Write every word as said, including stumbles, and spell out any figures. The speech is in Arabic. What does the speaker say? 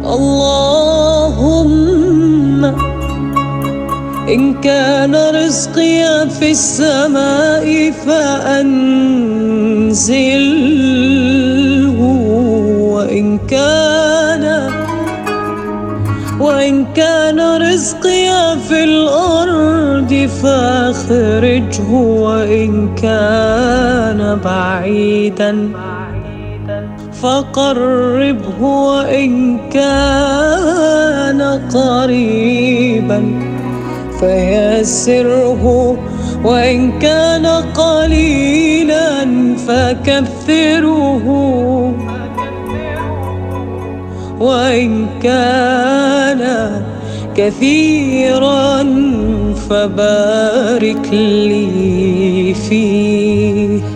اللهم إن كان رزقي في السماء فأنزله، وإن كان وإن كان رزقي في الأرض فأخرجه، وإن كان بعيدا فقربه، وإن كان قريبا فيسره، وإن كان قليلا فكثره، وإن كان كثيرا فبارك لي فيه.